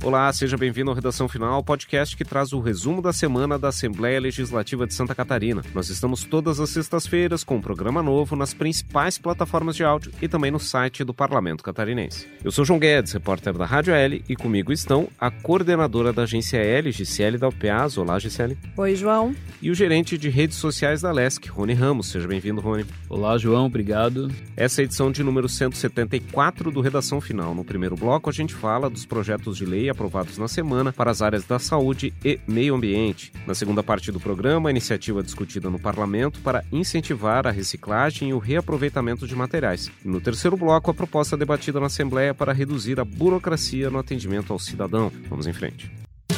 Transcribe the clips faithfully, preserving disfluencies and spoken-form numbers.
Olá, seja bem-vindo ao Redação Final, podcast que traz o resumo da semana da Assembleia Legislativa de Santa Catarina. Nós estamos todas as sextas-feiras com um programa novo nas principais plataformas de áudio e também no site do Parlamento Catarinense. Eu sou João Guedes, repórter da Rádio L, e comigo estão a coordenadora da agência L, Gisele Dalpiaz. Olá, Gisele. Oi, João. E o gerente de redes sociais da Lesc, Rony Ramos. Seja bem-vindo, Rony. Olá, João. Obrigado. Essa é a edição de número cento e setenta e quatro do Redação Final. No primeiro bloco, a gente fala dos projetos de lei aprovados na semana para as áreas da saúde e meio ambiente. Na segunda parte do programa, a iniciativa discutida no Parlamento para incentivar a reciclagem e o reaproveitamento de materiais. E no terceiro bloco, a proposta debatida na Assembleia para reduzir a burocracia no atendimento ao cidadão. Vamos em frente.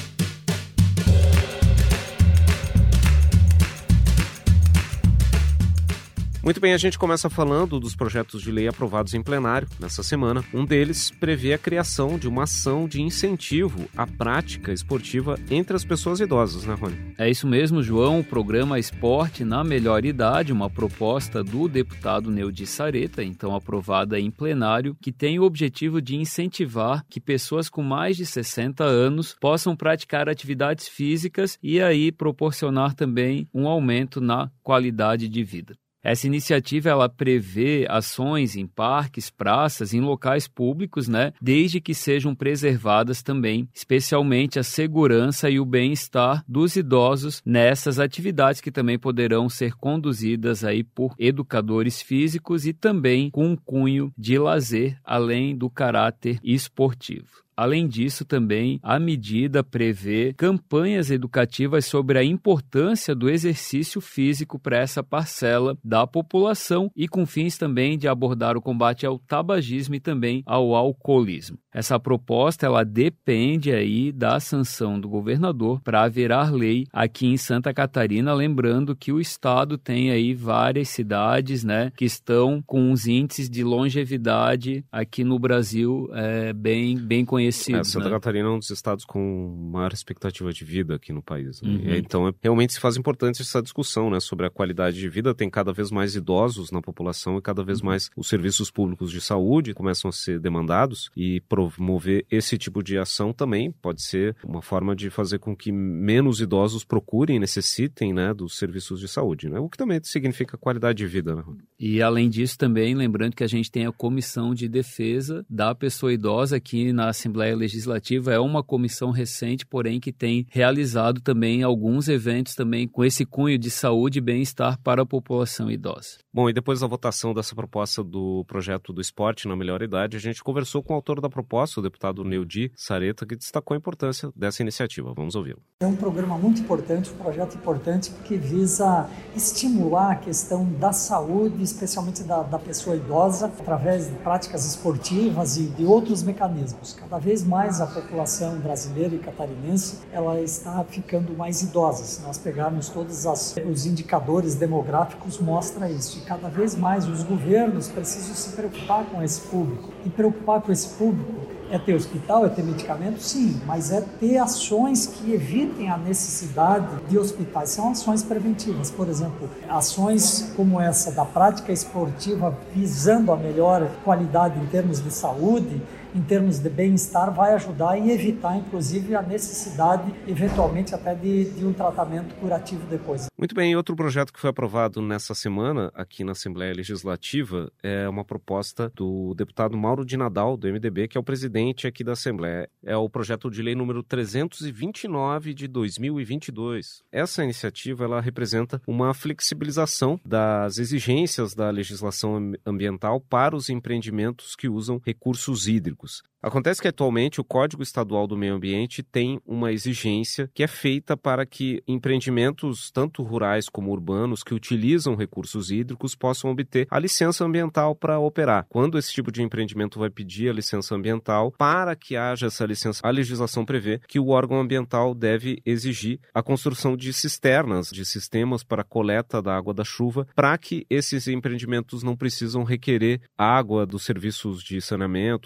Muito bem, a gente começa falando dos projetos de lei aprovados em plenário nessa semana. Um deles prevê a criação de uma ação de incentivo à prática esportiva entre as pessoas idosas, né, Rony? É isso mesmo, João. O programa Esporte na Melhor Idade, uma proposta do deputado Neudi Sareta, então aprovada em plenário, que tem o objetivo de incentivar que pessoas com mais de sessenta anos possam praticar atividades físicas e aí proporcionar também um aumento na qualidade de vida. Essa iniciativa ela prevê ações em parques, praças, em locais públicos, né, desde que sejam preservadas também, especialmente a segurança e o bem-estar dos idosos nessas atividades que também poderão ser conduzidas aí por educadores físicos e também com um cunho de lazer, além do caráter esportivo. Além disso, também, a medida prevê campanhas educativas sobre a importância do exercício físico para essa parcela da população e com fins também de abordar o combate ao tabagismo e também ao alcoolismo. Essa proposta, ela depende aí da sanção do governador para virar lei aqui em Santa Catarina, lembrando que o estado tem aí várias cidades, né, que estão com os índices de longevidade aqui no Brasil é, bem, bem conhecidos. É, Santa né? Catarina é um dos estados com maior expectativa de vida aqui no país. Né? Uhum. E, então, é, realmente se faz importante essa discussão, né, sobre a qualidade de vida. Tem cada vez mais idosos na população e cada vez mais os serviços públicos de saúde começam a ser demandados, e promover esse tipo de ação também pode ser uma forma de fazer com que menos idosos procurem e necessitem, né, dos serviços de saúde, né? O que também significa qualidade de vida. Né? E além disso também, lembrando que a gente tem a Comissão de Defesa da Pessoa Idosa aqui na Assembleia Legislativa. É uma comissão recente, porém que tem realizado também alguns eventos também com esse cunho de saúde e bem-estar para a população idosa. Bom, e depois da votação dessa proposta do projeto do esporte na melhor idade, a gente conversou com o autor da proposta, o deputado Neudi Sareta, que destacou a importância dessa iniciativa. Vamos ouvi-lo. É um programa muito importante, um projeto importante, porque visa estimular a questão da saúde, especialmente da, da pessoa idosa, através de práticas esportivas e de outros mecanismos. Cada vez mais a população brasileira e catarinense ela está ficando mais idosa. Se nós pegarmos todos as, os indicadores demográficos, mostra isso. E cada vez mais os governos precisam se preocupar com esse público. E preocupar com esse público é ter hospital, é ter medicamento? Sim, mas é ter ações que evitem a necessidade de hospitais. São ações preventivas, por exemplo, ações como essa da prática esportiva visando a melhor qualidade em termos de saúde, em termos de bem-estar, vai ajudar e evitar, inclusive, a necessidade, eventualmente, até de, de um tratamento curativo depois. Muito bem, outro projeto que foi aprovado nessa semana aqui na Assembleia Legislativa é uma proposta do deputado Mauro de Nadal, do M D B, que é o presidente aqui da Assembleia. É o projeto de lei número trezentos e vinte e nove de dois mil e vinte e dois. Essa iniciativa ela representa uma flexibilização das exigências da legislação ambiental para os empreendimentos que usam recursos hídricos. Acontece que atualmente o Código Estadual do Meio Ambiente tem uma exigência que é feita para que empreendimentos, tanto rurais como urbanos, que utilizam recursos hídricos possam obter a licença ambiental para operar. Quando esse tipo de empreendimento vai pedir a licença ambiental, para que haja essa licença, a legislação prevê que o órgão ambiental deve exigir a construção de cisternas, de sistemas para coleta da água da chuva, para que esses empreendimentos não precisam requerer água dos serviços de saneamento, dos serviços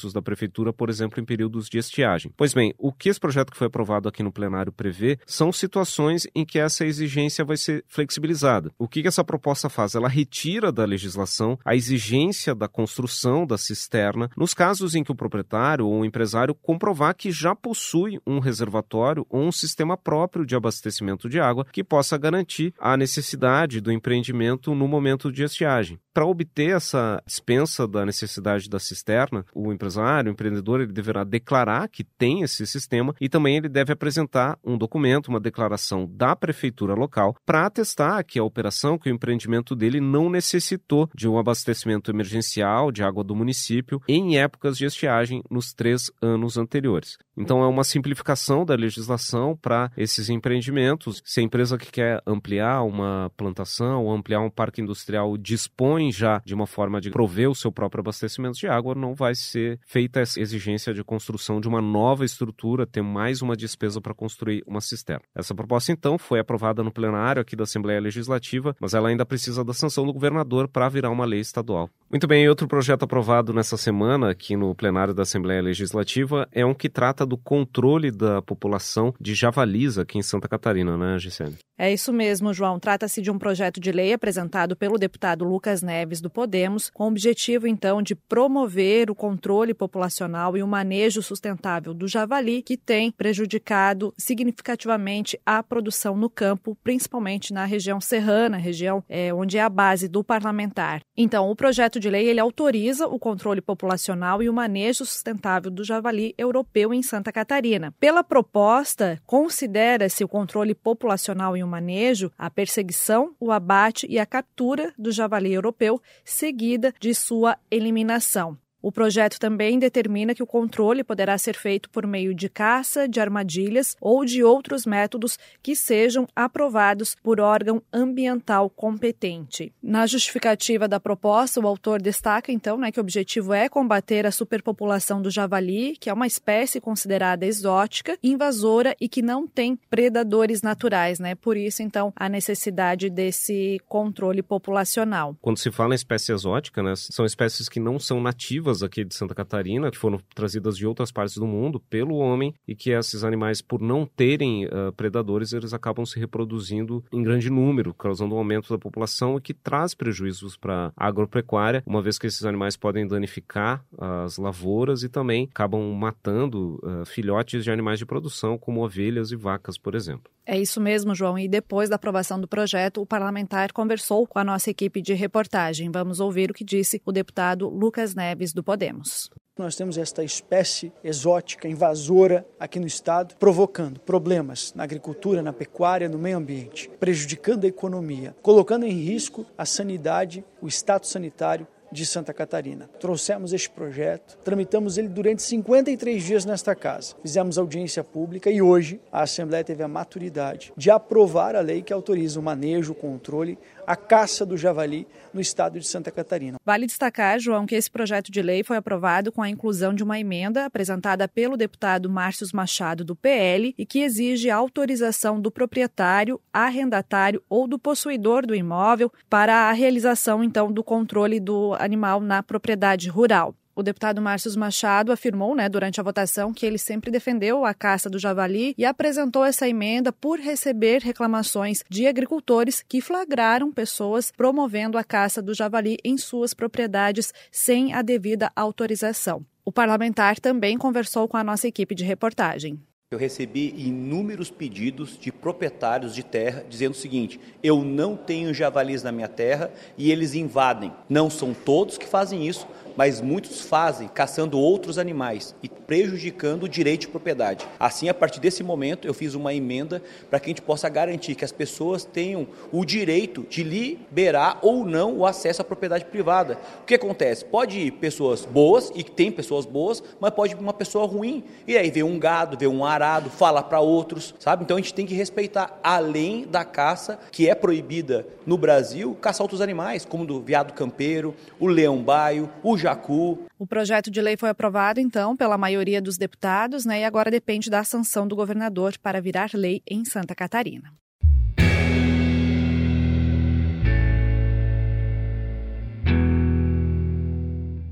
serviços da Prefeitura, por exemplo, em períodos de estiagem. Pois bem, o que esse projeto que foi aprovado aqui no plenário prevê são situações em que essa exigência vai ser flexibilizada. O que essa proposta faz? Ela retira da legislação a exigência da construção da cisterna nos casos em que o proprietário ou o empresário comprovar que já possui um reservatório ou um sistema próprio de abastecimento de água que possa garantir a necessidade do empreendimento no momento de estiagem. Para obter essa dispensa da necessidade da cisterna, o empresário, o empreendedor, ele deverá declarar que tem esse sistema e também ele deve apresentar um documento, uma declaração da prefeitura local para atestar que a operação, que o empreendimento dele não necessitou de um abastecimento emergencial de água do município em épocas de estiagem nos três anos anteriores. Então é uma simplificação da legislação para esses empreendimentos. Se a empresa que quer ampliar uma plantação ou ampliar um parque industrial dispõe já de uma forma de prover o seu próprio abastecimento de água, não vai ser feita essa exigência de construção de uma nova estrutura, ter mais uma despesa para construir uma cisterna. Essa proposta, então, foi aprovada no plenário aqui da Assembleia Legislativa, mas ela ainda precisa da sanção do governador para virar uma lei estadual. Muito bem, outro projeto aprovado nessa semana aqui no plenário da Assembleia Legislativa é um que trata do controle da população de javalis aqui em Santa Catarina, né, Gisele? É isso mesmo, João. Trata-se de um projeto de lei apresentado pelo deputado Lucas Neves, do Podemos, com o objetivo, então, de promover o controle populacional e o manejo sustentável do javali, que tem prejudicado significativamente a produção no campo, principalmente na região serrana, região é, onde é a base do parlamentar. Então, o projeto de lei ele autoriza o controle populacional e o manejo sustentável do javali europeu em Santa Catarina. Pela proposta, considera-se o controle populacional e o manejo a perseguição, o abate e a captura do javali europeu, seguida de sua eliminação. O projeto também determina que o controle poderá ser feito por meio de caça, de armadilhas ou de outros métodos que sejam aprovados por órgão ambiental competente. Na justificativa da proposta, o autor destaca, então, né, que o objetivo é combater a superpopulação do javali, que é uma espécie considerada exótica, invasora e que não tem predadores naturais, né? Por isso, então, a necessidade desse controle populacional. Quando se fala em espécie exótica, né, são espécies que não são nativas aqui de Santa Catarina, que foram trazidas de outras partes do mundo pelo homem e que esses animais, por não terem uh, predadores, eles acabam se reproduzindo em grande número, causando um aumento da população e que traz prejuízos para a agropecuária, uma vez que esses animais podem danificar as lavouras e também acabam matando uh, filhotes de animais de produção, como ovelhas e vacas, por exemplo. É isso mesmo, João. E depois da aprovação do projeto, o parlamentar conversou com a nossa equipe de reportagem. Vamos ouvir o que disse o deputado Lucas Neves, do Podemos. Nós temos esta espécie exótica, invasora aqui no estado, provocando problemas na agricultura, na pecuária, no meio ambiente, prejudicando a economia, colocando em risco a sanidade, o status sanitário de Santa Catarina. Trouxemos este projeto, tramitamos ele durante cinquenta e três dias nesta casa. Fizemos audiência pública e hoje a Assembleia teve a maturidade de aprovar a lei que autoriza o manejo, o controle, a caça do javali no estado de Santa Catarina. Vale destacar, João, que esse projeto de lei foi aprovado com a inclusão de uma emenda apresentada pelo deputado Márcio Machado, do P L, e que exige a autorização do proprietário, arrendatário ou do possuidor do imóvel para a realização, então, do controle do animal na propriedade rural. O deputado Márcio Machado afirmou, né, durante a votação, que ele sempre defendeu a caça do javali e apresentou essa emenda por receber reclamações de agricultores que flagraram pessoas promovendo a caça do javali em suas propriedades sem a devida autorização. O parlamentar também conversou com a nossa equipe de reportagem. Eu recebi inúmeros pedidos de proprietários de terra dizendo o seguinte: eu não tenho javalis na minha terra e eles invadem. Não são todos que fazem isso, mas muitos fazem, caçando outros animais e prejudicando o direito de propriedade. Assim, a partir desse momento, eu fiz uma emenda para que a gente possa garantir que as pessoas tenham o direito de liberar ou não o acesso à propriedade privada. O que acontece? Pode ir pessoas boas, e tem pessoas boas, mas pode ir uma pessoa ruim. E aí vem um gado, vem um arado, fala para outros, sabe? Então a gente tem que respeitar, além da caça, que é proibida no Brasil, caçar outros animais, como do veado campeiro, o leão-baio, o jacu. O projeto de lei foi aprovado, então, pela maioria dos deputados, né, e agora depende da sanção do governador para virar lei em Santa Catarina.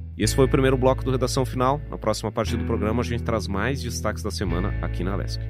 E esse foi o primeiro bloco do Redação Final. Na próxima parte do programa a gente traz mais destaques da semana aqui na Alesc.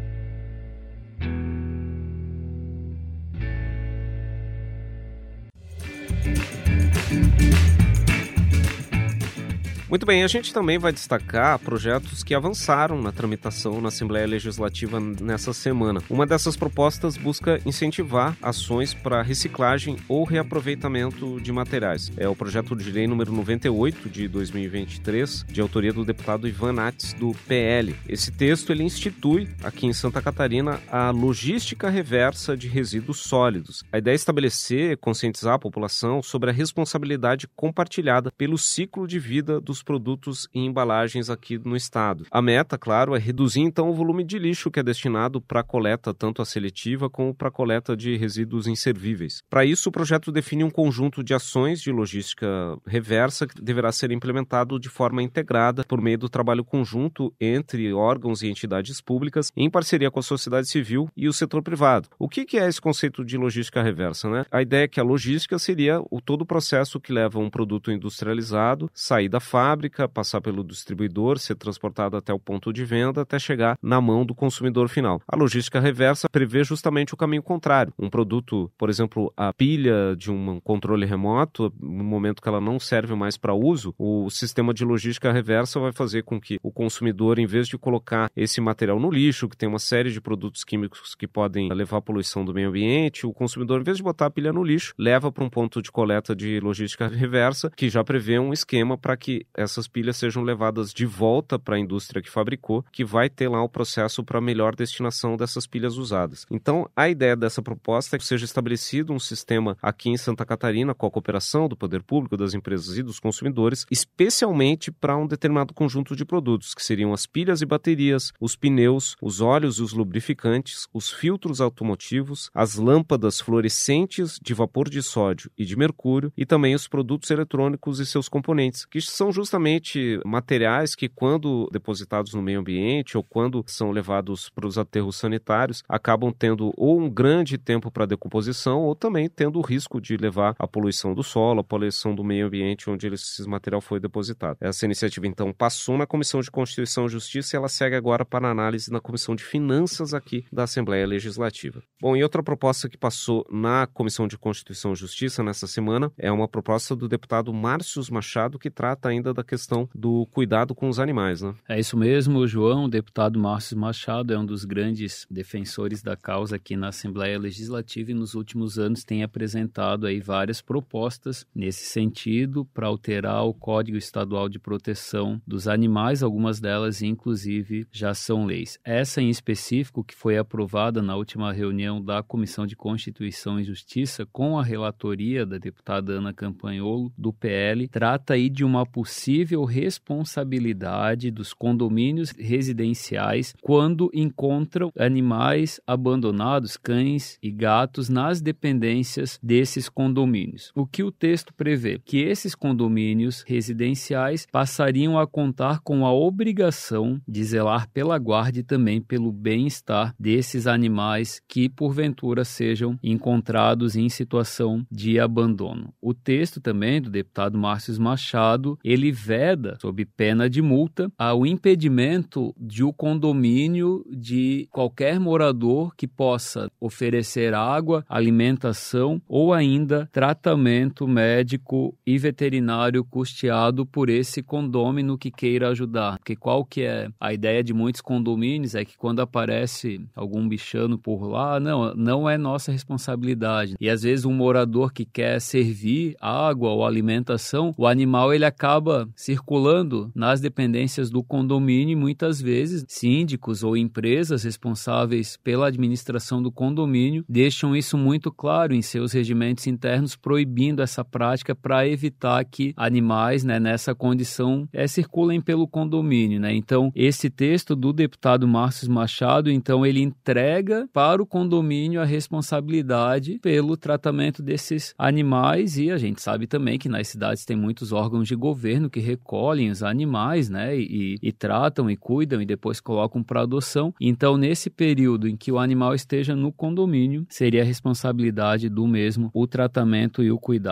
Muito bem, a gente também vai destacar projetos que avançaram na tramitação na Assembleia Legislativa nessa semana. Uma dessas propostas busca incentivar ações para reciclagem ou reaproveitamento de materiais. É o projeto de lei número noventa e oito de dois mil e vinte e três, de autoria do deputado Ivan Nates, do P L. Esse texto ele institui aqui em Santa Catarina a logística reversa de resíduos sólidos. A ideia é estabelecer e conscientizar a população sobre a responsabilidade compartilhada pelo ciclo de vida dos produtos e embalagens aqui no estado. A meta, claro, é reduzir então o volume de lixo que é destinado para a coleta tanto a seletiva como para a coleta de resíduos inservíveis. Para isso, o projeto define um conjunto de ações de logística reversa que deverá ser implementado de forma integrada por meio do trabalho conjunto entre órgãos e entidades públicas em parceria com a sociedade civil e o setor privado. O que é esse conceito de logística reversa, né? A ideia é que a logística seria o todo o processo que leva um produto industrializado, sair da fábrica, passar pelo distribuidor, ser transportado até o ponto de venda, até chegar na mão do consumidor final. A logística reversa prevê justamente o caminho contrário. Um produto, por exemplo, a pilha de um controle remoto, no momento que ela não serve mais para uso, o sistema de logística reversa vai fazer com que o consumidor, em vez de colocar esse material no lixo, que tem uma série de produtos químicos que podem levar à poluição do meio ambiente, o consumidor, em vez de botar a pilha no lixo, leva para um ponto de coleta de logística reversa, que já prevê um esquema para que essas pilhas sejam levadas de volta para a indústria que fabricou, que vai ter lá o processo para melhor destinação dessas pilhas usadas. Então, a ideia dessa proposta é que seja estabelecido um sistema aqui em Santa Catarina, com a cooperação do poder público, das empresas e dos consumidores, especialmente para um determinado conjunto de produtos, que seriam as pilhas e baterias, os pneus, os óleos e os lubrificantes, os filtros automotivos, as lâmpadas fluorescentes de vapor de sódio e de mercúrio e também os produtos eletrônicos e seus componentes, que são justamente materiais que, quando depositados no meio ambiente ou quando são levados para os aterros sanitários, acabam tendo ou um grande tempo para decomposição ou também tendo o risco de levar à poluição do solo, à poluição do meio ambiente onde esse material foi depositado. Essa iniciativa, então, passou na Comissão de Constituição e Justiça e ela segue agora para análise na Comissão de Finanças aqui da Assembleia Legislativa. Bom, e outra proposta que passou na Comissão de Constituição e Justiça nessa semana é uma proposta do deputado Márcio Machado, que trata ainda da questão do cuidado com os animais, né? É isso mesmo, João. O deputado Márcio Machado é um dos grandes defensores da causa aqui na Assembleia Legislativa e nos últimos anos tem apresentado aí várias propostas nesse sentido para alterar o Código Estadual de Proteção dos Animais, algumas delas inclusive já são leis. Essa em específico, que foi aprovada na última reunião da Comissão de Constituição e Justiça com a relatoria da deputada Ana Campanholo do P L, trata aí de uma possível responsabilidade dos condomínios residenciais quando encontram animais abandonados, cães e gatos, nas dependências desses condomínios. O que o texto prevê? Que esses condomínios residenciais passariam a contar com a obrigação de zelar pela guarda e também pelo bem-estar desses animais que, porventura, sejam encontrados em situação de abandono. O texto também do deputado Márcio Machado, ele veda, sob pena de multa, ao impedimento de o condomínio de qualquer morador que possa oferecer água, alimentação ou ainda tratamento médico e veterinário custeado por esse condômino que queira ajudar. Porque qual que é a ideia de muitos condomínios é que quando aparece algum bichano por lá, não, não é nossa responsabilidade. E às vezes um morador que quer servir água ou alimentação, o animal ele acaba circulando nas dependências do condomínio e muitas vezes síndicos ou empresas responsáveis pela administração do condomínio deixam isso muito claro em seus regimentos internos, proibindo essa prática para evitar que animais, né, nessa condição é, circulem pelo condomínio, né? Então, esse texto do deputado Márcio Machado, então, ele entrega para o condomínio a responsabilidade pelo tratamento desses animais e a gente sabe também que nas cidades tem muitos órgãos de governo que recolhem os animais, né, e, e tratam e cuidam e depois colocam para adoção. Então, nesse período em que o animal esteja no condomínio, seria a responsabilidade do mesmo o tratamento e o cuidado.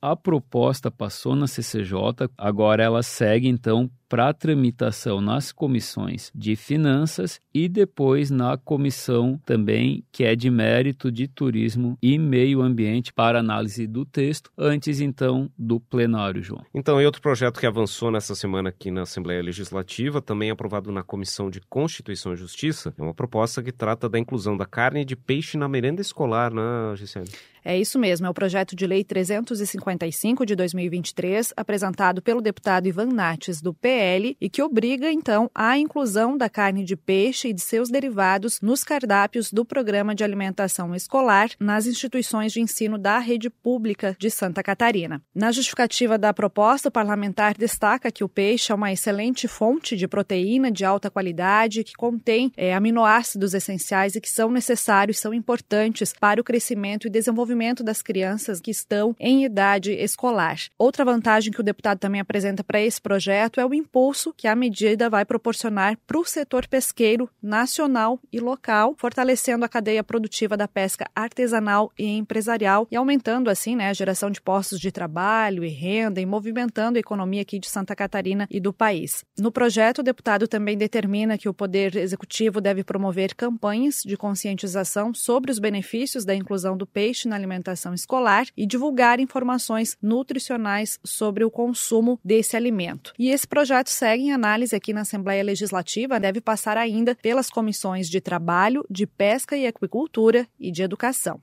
A proposta passou na C C J, agora ela segue então para tramitação nas comissões de finanças e depois na comissão também que é de mérito de turismo e meio ambiente para análise do texto, antes então do plenário, João. Então, e outro projeto que avançou nessa semana aqui na Assembleia Legislativa, também aprovado na Comissão de Constituição e Justiça, é uma proposta que trata da inclusão da carne de peixe na merenda escolar, né, Gisele? É isso mesmo, é o projeto de lei trezentos e cinquenta e cinco de dois mil e vinte e três, apresentado pelo deputado Ivan Nates, do P L, e que obriga, então, a inclusão da carne de peixe e de seus derivados nos cardápios do Programa de Alimentação Escolar nas instituições de ensino da rede pública de Santa Catarina. Na justificativa da proposta, o parlamentar destaca que o peixe é uma excelente fonte de proteína de alta qualidade que contém é, aminoácidos essenciais e que são necessários, são importantes para o crescimento e desenvolvimento das crianças que estão em idade escolar. Outra vantagem que o deputado também apresenta para esse projeto é o impulso que a medida vai proporcionar para o setor pesqueiro nacional e local, fortalecendo a cadeia produtiva da pesca artesanal e empresarial e aumentando assim, né, a geração de postos de trabalho e renda e movimentando a economia aqui de Santa Catarina e do país. No projeto, o deputado também determina que o Poder Executivo deve promover campanhas de conscientização sobre os benefícios da inclusão do peixe na alimentação escolar e divulgar informações nutricionais sobre o consumo desse alimento. E esse projeto segue em análise aqui na Assembleia Legislativa, deve passar ainda pelas comissões de Trabalho, de Pesca e Aquicultura e de Educação.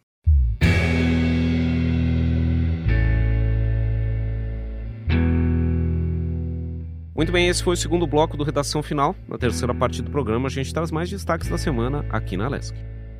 Muito bem, esse foi o segundo bloco do Redação Final. Na terceira parte do programa, a gente traz mais destaques da semana aqui na Lesc.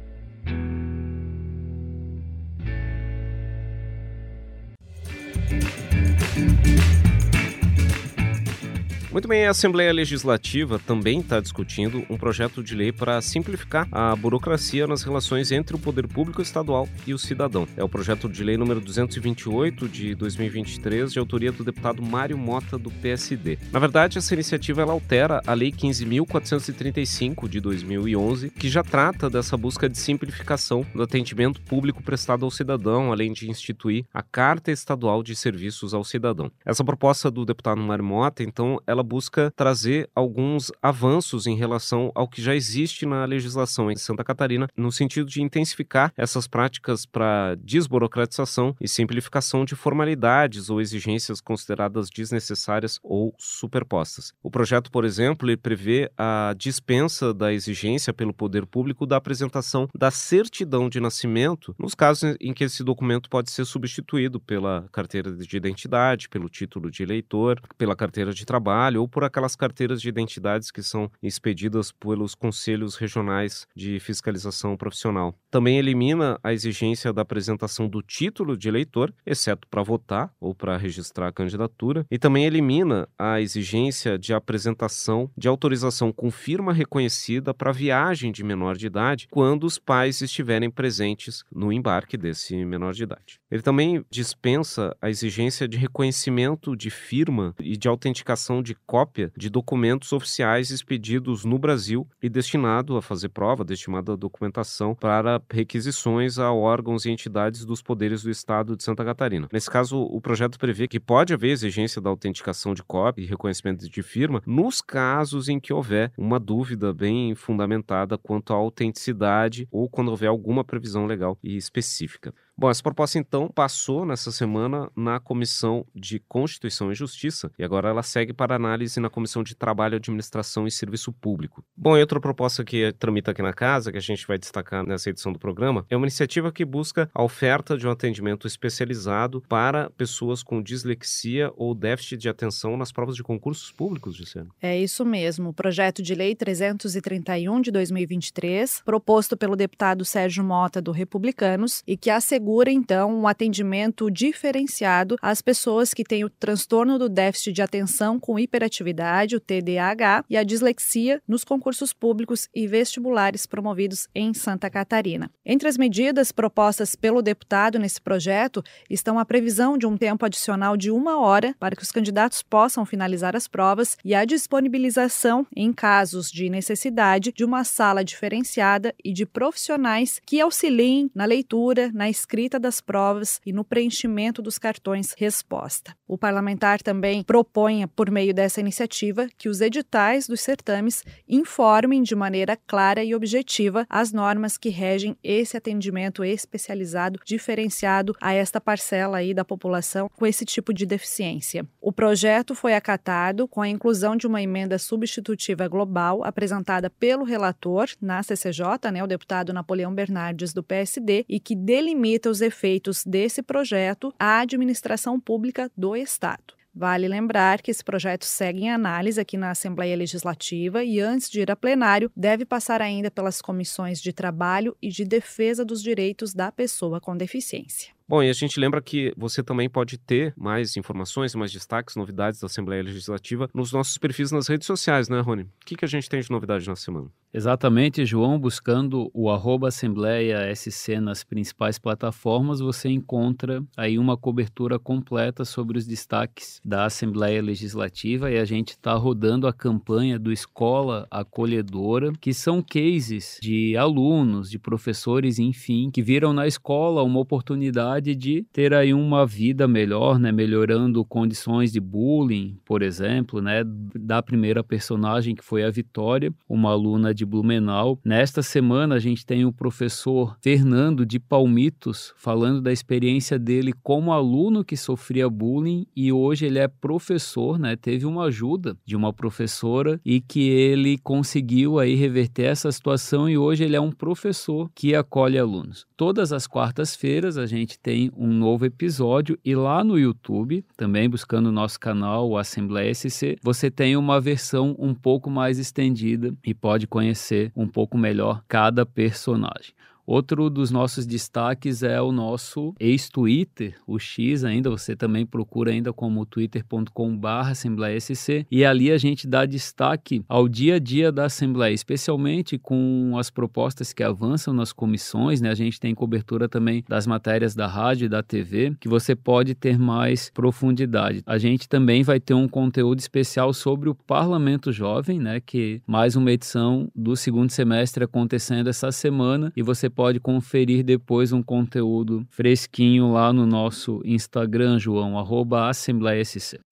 Muito bem, a Assembleia Legislativa também está discutindo um projeto de lei para simplificar a burocracia nas relações entre o poder público estadual e o cidadão. É o projeto de lei número duzentos e vinte e oito de dois mil e vinte e três, de autoria do deputado Mário Mota, do P S D. Na verdade, essa iniciativa ela altera a Lei quinze mil quatrocentos e trinta e cinco de dois mil e onze, que já trata dessa busca de simplificação do atendimento público prestado ao cidadão, além de instituir a Carta Estadual de Serviços ao Cidadão. Essa proposta do deputado Mário Mota, então, ela busca trazer alguns avanços em relação ao que já existe na legislação em Santa Catarina, no sentido de intensificar essas práticas para desburocratização e simplificação de formalidades ou exigências consideradas desnecessárias ou superpostas. O projeto, por exemplo, ele prevê a dispensa da exigência pelo poder público da apresentação da certidão de nascimento nos casos em que esse documento pode ser substituído pela carteira de identidade, pelo título de eleitor, pela carteira de trabalho ou por aquelas carteiras de identidades que são expedidas pelos conselhos regionais de fiscalização profissional. Também elimina a exigência da apresentação do título de eleitor, exceto para votar ou para registrar a candidatura, e também elimina a exigência de apresentação de autorização com firma reconhecida para viagem de menor de idade quando os pais estiverem presentes no embarque desse menor de idade. Ele também dispensa a exigência de reconhecimento de firma e de autenticação de cópia de documentos oficiais expedidos no Brasil e destinado a fazer prova, destinado a documentação para requisições a órgãos e entidades dos poderes do Estado de Santa Catarina. Nesse caso, o projeto prevê que pode haver exigência da autenticação de cópia e reconhecimento de firma nos casos em que houver uma dúvida bem fundamentada quanto à autenticidade ou quando houver alguma previsão legal e específica. Bom, essa proposta então passou nessa semana na Comissão de Constituição e Justiça e agora ela segue para análise na Comissão de Trabalho, Administração e Serviço Público. Bom, e outra proposta que tramita aqui na casa, que a gente vai destacar nessa edição do programa, é uma iniciativa que busca a oferta de um atendimento especializado para pessoas com dislexia ou déficit de atenção nas provas de concursos públicos, Gisele. É isso mesmo. O projeto de lei trezentos e trinta e um de dois mil e vinte e três, proposto pelo deputado Sérgio Mota, do Republicanos, e que assegura então, um atendimento diferenciado às pessoas que têm o transtorno do déficit de atenção com hiperatividade, o T D A H, e a dislexia nos concursos públicos e vestibulares promovidos em Santa Catarina. Entre as medidas propostas pelo deputado nesse projeto estão a previsão de um tempo adicional de uma hora para que os candidatos possam finalizar as provas e a disponibilização, em casos de necessidade, de uma sala diferenciada e de profissionais que auxiliem na leitura, na escrita escrita das provas e no preenchimento dos cartões resposta. O parlamentar também propõe, por meio dessa iniciativa, que os editais dos certames informem de maneira clara e objetiva as normas que regem esse atendimento especializado diferenciado a esta parcela aí da população com esse tipo de deficiência. O projeto foi acatado com a inclusão de uma emenda substitutiva global apresentada pelo relator na C C J, né, o deputado Napoleão Bernardes do P S D, e que delimita os efeitos desse projeto à administração pública do Estado. Vale lembrar que esse projeto segue em análise aqui na Assembleia Legislativa e, antes de ir a plenário, deve passar ainda pelas comissões de Trabalho e de Defesa dos Direitos da Pessoa com Deficiência. Bom, e a gente lembra que você também pode ter mais informações, mais destaques, novidades da Assembleia Legislativa nos nossos perfis nas redes sociais, né, Rony? O que, que a gente tem de novidade na semana? Exatamente, João. Buscando o arroba Assembleia S C nas principais plataformas, você encontra aí uma cobertura completa sobre os destaques da Assembleia Legislativa, e a gente está rodando a campanha do Escola Acolhedora, que são cases de alunos, de professores, enfim, que viram na escola uma oportunidade de ter aí uma vida melhor, né, melhorando condições de bullying, por exemplo, né, da primeira personagem, que foi a Vitória, uma aluna de Blumenau. Nesta semana a gente tem o professor Fernando de Palmitos falando da experiência dele como aluno que sofria bullying, e hoje ele é professor, né, teve uma ajuda de uma professora e que ele conseguiu aí reverter essa situação, e hoje ele é um professor que acolhe alunos. Todas as quartas-feiras a gente tem um novo episódio, e lá no YouTube, também buscando o nosso canal, o Assembleia S C, você tem uma versão um pouco mais estendida e pode conhecer um pouco melhor cada personagem. Outro dos nossos destaques é o nosso ex-Twitter, o X ainda, você também procura ainda como twitter ponto com barra Assembleia S C, e ali a gente dá destaque ao dia a dia da Assembleia, especialmente com as propostas que avançam nas comissões, né? A gente tem cobertura também das matérias da rádio e da T V, que você pode ter mais profundidade. A gente também vai ter um conteúdo especial sobre o Parlamento Jovem, né? Que mais uma edição do segundo semestre acontecendo essa semana, e você pode conferir depois um conteúdo fresquinho lá no nosso Instagram, João, arroba Assembleia S C.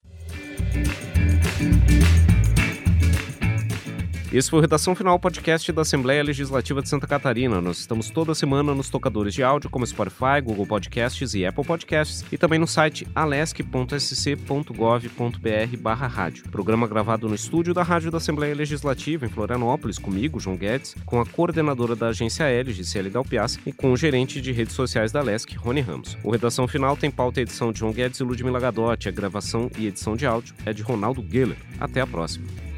Esse foi o Redação Final, podcast da Assembleia Legislativa de Santa Catarina. Nós estamos toda semana nos tocadores de áudio como Spotify, Google Podcasts e Apple Podcasts, e também no site alesc ponto s c ponto gov ponto b r barra rádio. Programa gravado no estúdio da Rádio da Assembleia Legislativa em Florianópolis, comigo, João Guedes, com a coordenadora da agência L, Gisele Dalpiaz, e com o gerente de redes sociais da Alesc, Rony Ramos. O Redação Final tem pauta e edição de João Guedes e Ludmila Gadotti. A gravação e edição de áudio é de Ronaldo Geller. Até a próxima.